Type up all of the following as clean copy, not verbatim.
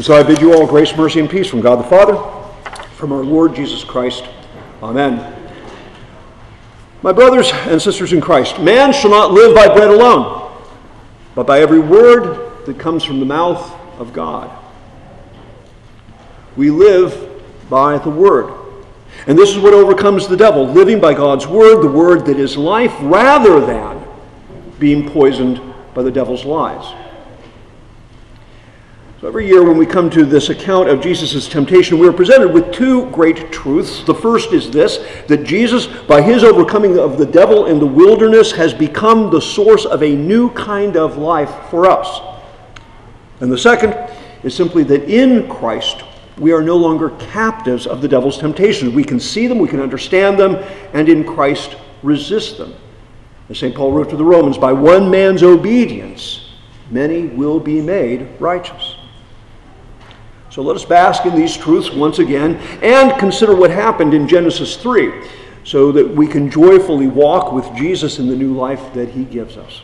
And so I bid you all grace, mercy, and peace from God the Father, from our Lord Jesus Christ. Amen. My brothers and sisters in Christ, man shall not live by bread alone, but by every word that comes from the mouth of God. We live by the Word. And this is what overcomes the devil, living by God's Word, the Word that is life, rather than being poisoned by the devil's lies. So every year when we come to this account of Jesus' temptation, we are presented with two great truths. The first is this, that Jesus, by his overcoming of the devil in the wilderness, has become the source of a new kind of life for us. And the second is simply that in Christ, we are no longer captives of the devil's temptations. We can see them, we can understand them, and in Christ resist them. As St. Paul wrote to the Romans, by one man's obedience, many will be made righteous. So let us bask in these truths once again and consider what happened in Genesis 3 so that we can joyfully walk with Jesus in the new life that he gives us.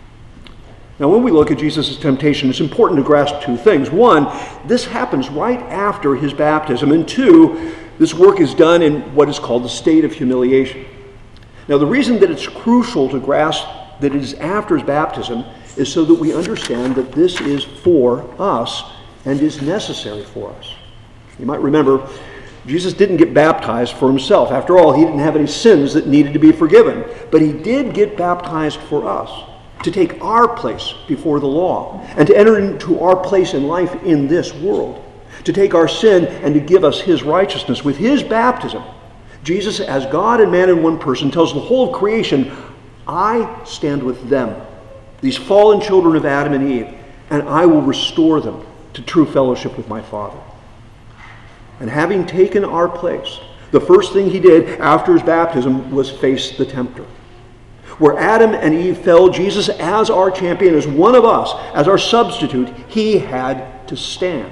Now, when we look at Jesus' temptation, it's important to grasp two things. One, this happens right after his baptism. And two, this work is done in what is called the state of humiliation. Now, the reason that it's crucial to grasp that it is after his baptism is so that we understand that this is for us and is necessary for us. You might remember, Jesus didn't get baptized for himself. After all, he didn't have any sins that needed to be forgiven. But he did get baptized for us, to take our place before the law, and to enter into our place in life in this world, to take our sin and to give us his righteousness. With his baptism, Jesus, as God and man in one person, tells the whole of creation, I stand with them, these fallen children of Adam and Eve, and I will restore them to true fellowship with my Father. And having taken our place, the first thing he did after his baptism was face the tempter. Where Adam and Eve fell, Jesus, as our champion, as one of us, as our substitute, he had to stand.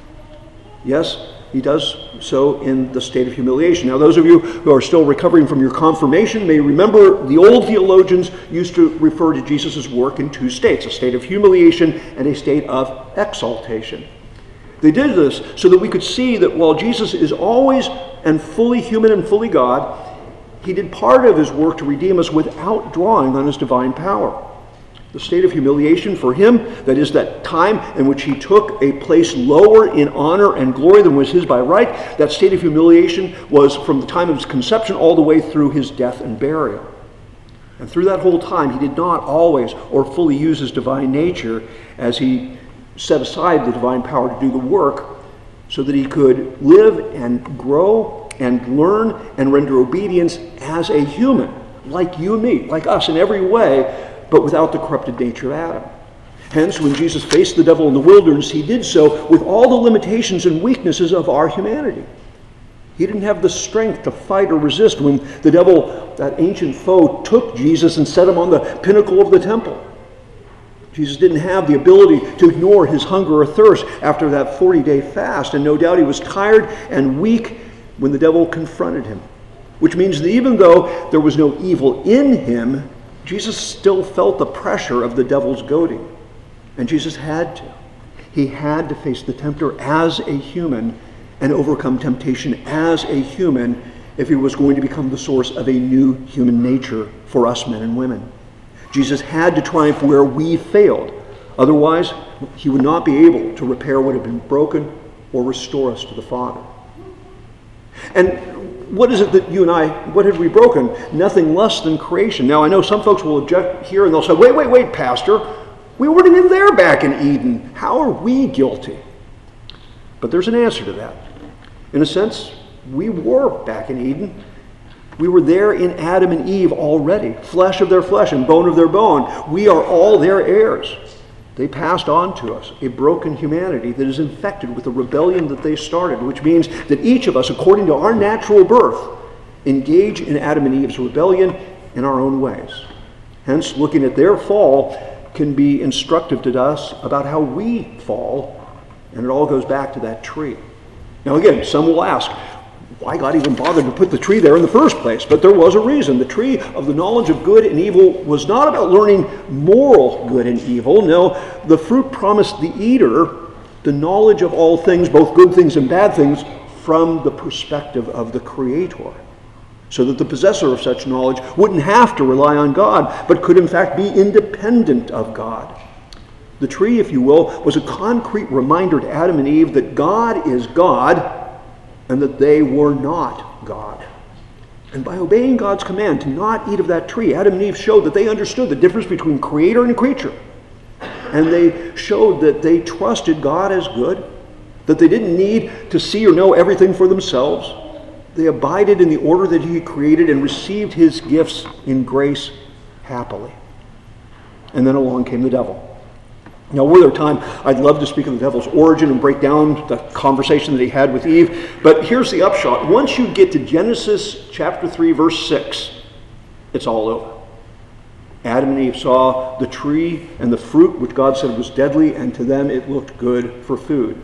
Yes, he does so in the state of humiliation. Now, those of you who are still recovering from your confirmation may remember the old theologians used to refer to Jesus' work in two states, a state of humiliation and a state of exaltation. They did this so that we could see that while Jesus is always and fully human and fully God, he did part of his work to redeem us without drawing on his divine power. The state of humiliation for him, that is that time in which he took a place lower in honor and glory than was his by right, that state of humiliation was from the time of his conception all the way through his death and burial. And through that whole time, he did not always or fully use his divine nature as he set aside the divine power to do the work so that he could live and grow and learn and render obedience as a human, like you and me, like us in every way, but without the corrupted nature of Adam. Hence, when Jesus faced the devil in the wilderness, he did so with all the limitations and weaknesses of our humanity. He didn't have the strength to fight or resist when the devil, that ancient foe, took Jesus and set him on the pinnacle of the temple. Jesus didn't have the ability to ignore his hunger or thirst after that 40-day fast, and no doubt he was tired and weak when the devil confronted him. Which means that even though there was no evil in him, Jesus still felt the pressure of the devil's goading. And Jesus had to. He had to face the tempter as a human and overcome temptation as a human if he was going to become the source of a new human nature for us men and women. Jesus had to triumph where we failed. Otherwise, he would not be able to repair what had been broken or restore us to the Father. And what is it that you and I, what had we broken? Nothing less than creation. Now, I know some folks will object here and they'll say, wait, Pastor. We weren't even there back in Eden. How are we guilty? But there's an answer to that. In a sense, we were back in Eden. We were there in Adam and Eve already, flesh of their flesh and bone of their bone. We are all their heirs. They passed on to us a broken humanity that is infected with the rebellion that they started, which means that each of us, according to our natural birth, engage in Adam and Eve's rebellion in our own ways. Hence, looking at their fall can be instructive to us about how we fall, and it all goes back to that tree. Now again, some will ask, why God even bothered to put the tree there in the first place? But there was a reason. The tree of the knowledge of good and evil was not about learning moral good and evil. No, the fruit promised the eater the knowledge of all things, both good things and bad things, from the perspective of the Creator, so that the possessor of such knowledge wouldn't have to rely on God, but could in fact be independent of God. The tree, if you will, was a concrete reminder to Adam and Eve that God is God and that they were not God. And by obeying God's command to not eat of that tree, Adam and Eve showed that they understood the difference between creator and creature. And they showed that they trusted God as good, that they didn't need to see or know everything for themselves. They abided in the order that He created and received His gifts in grace happily. And then along came the devil. Now, were there time, I'd love to speak of the devil's origin and break down the conversation that he had with Eve. But here's the upshot. Once you get to Genesis chapter 3, verse 6, it's all over. Adam and Eve saw the tree and the fruit, which God said was deadly, and to them it looked good for food.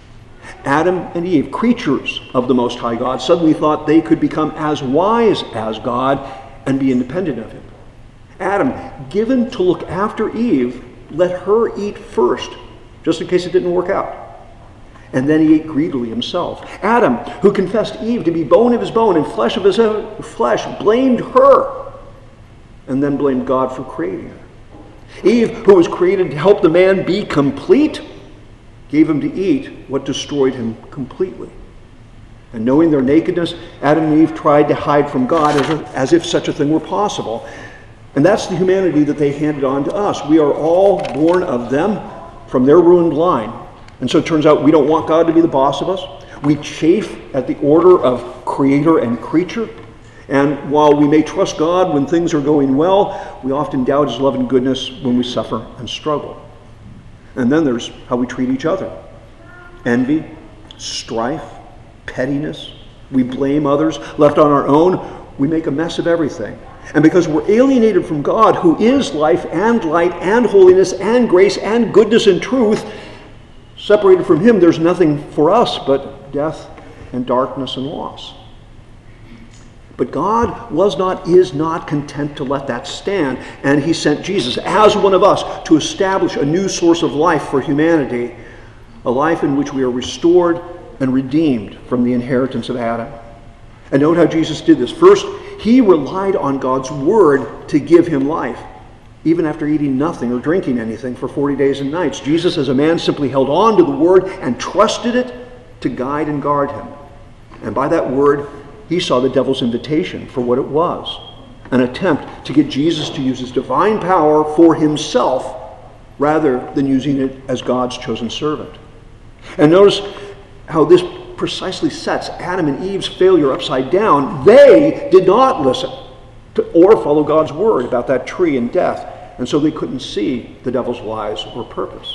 Adam and Eve, creatures of the Most High God, suddenly thought they could become as wise as God and be independent of Him. Adam, given to look after Eve, let her eat first, just in case it didn't work out. And then he ate greedily himself. Adam, who confessed Eve to be bone of his bone and flesh of his flesh, blamed her and then blamed God for creating her. Eve, who was created to help the man be complete, gave him to eat what destroyed him completely. And knowing their nakedness, Adam and Eve tried to hide from God as if such a thing were possible. And that's the humanity that they handed on to us. We are all born of them from their ruined line. And so it turns out we don't want God to be the boss of us. We chafe at the order of creator and creature. And while we may trust God when things are going well, we often doubt His love and goodness when we suffer and struggle. And then there's how we treat each other. Envy, strife, pettiness. We blame others. Left on our own, we make a mess of everything. And because we're alienated from God, who is life and light and holiness and grace and goodness and truth, separated from Him, there's nothing for us but death and darkness and loss. But God is not content to let that stand, and He sent Jesus as one of us to establish a new source of life for humanity, a life in which we are restored and redeemed from the inheritance of Adam. And note how Jesus did this. First, He relied on God's word to give Him life, even after eating nothing or drinking anything for 40 days and nights. Jesus, as a man, simply held on to the word and trusted it to guide and guard him. And by that word, He saw the devil's invitation for what it was, an attempt to get Jesus to use His divine power for Himself rather than using it as God's chosen servant. And notice how this precisely sets Adam and Eve's failure upside down. They did not listen to or follow God's word about that tree and death, and so they couldn't see the devil's lies or purpose.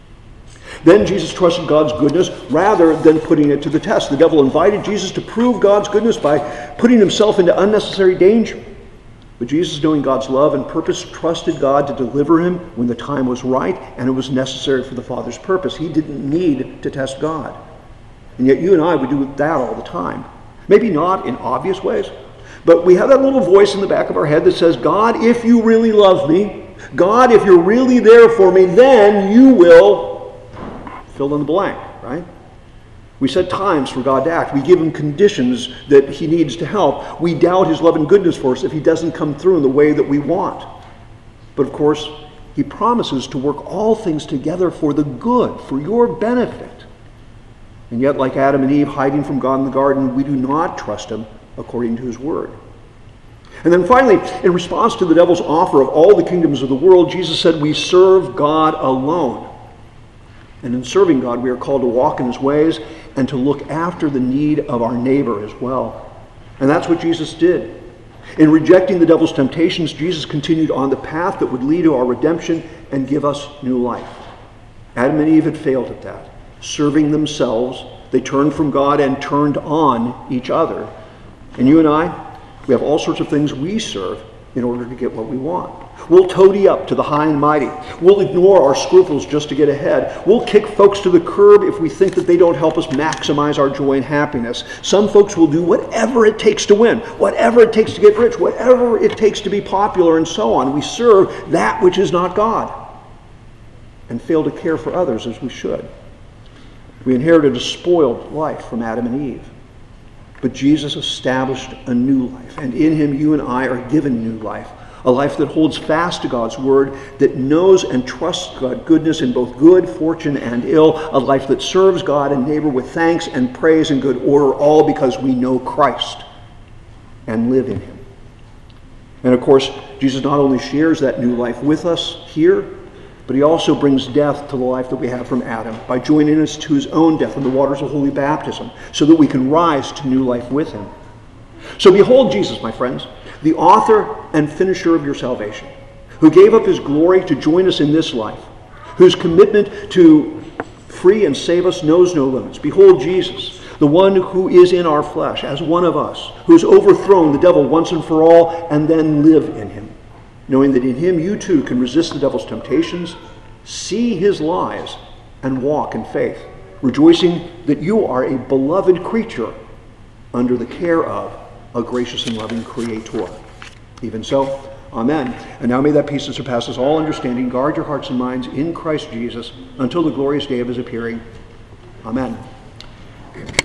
Then Jesus trusted God's goodness rather than putting it to the test. The devil invited Jesus to prove God's goodness by putting himself into unnecessary danger. But Jesus, knowing God's love and purpose, trusted God to deliver him when the time was right and it was necessary for the Father's purpose. He didn't need to test God. And yet you and I would do that all the time. Maybe not in obvious ways, but we have that little voice in the back of our head that says, God, if you really love me, God, if you're really there for me, then you will fill in the blank, right? We set times for God to act. We give Him conditions that He needs to help. We doubt His love and goodness for us if He doesn't come through in the way that we want. But of course, He promises to work all things together for the good, for your benefit. And yet, like Adam and Eve hiding from God in the garden, we do not trust Him according to His word. And then finally, in response to the devil's offer of all the kingdoms of the world, Jesus said we serve God alone. And in serving God, we are called to walk in His ways and to look after the need of our neighbor as well. And that's what Jesus did. In rejecting the devil's temptations, Jesus continued on the path that would lead to our redemption and give us new life. Adam and Eve had failed at that. Serving themselves, they turned from God and turned on each other. And you and I, we have all sorts of things we serve in order to get what we want. We'll toady up to the high and mighty. We'll ignore our scruples just to get ahead. We'll kick folks to the curb if we think that they don't help us maximize our joy and happiness. Some folks will do whatever it takes to win, whatever it takes to get rich, whatever it takes to be popular, and so on. We serve that which is not God and fail to care for others as we should. We inherited a spoiled life from Adam and Eve. But Jesus established a new life, and in him you and I are given new life. A life that holds fast to God's word, that knows and trusts God's goodness in both good fortune and ill. A life that serves God and neighbor with thanks and praise and good order, all because we know Christ and live in him. And of course, Jesus not only shares that new life with us here, but he also brings death to the life that we have from Adam by joining us to his own death in the waters of holy baptism, so that we can rise to new life with him. So behold Jesus, my friends, the author and finisher of your salvation, who gave up his glory to join us in this life, whose commitment to free and save us knows no limits. Behold Jesus, the one who is in our flesh as one of us, who has overthrown the devil once and for all, and then live in him, knowing that in him you too can resist the devil's temptations, see his lies, and walk in faith, rejoicing that you are a beloved creature under the care of a gracious and loving Creator. Even so, amen. And now may that peace that surpasses all understanding guard your hearts and minds in Christ Jesus until the glorious day of his appearing. Amen.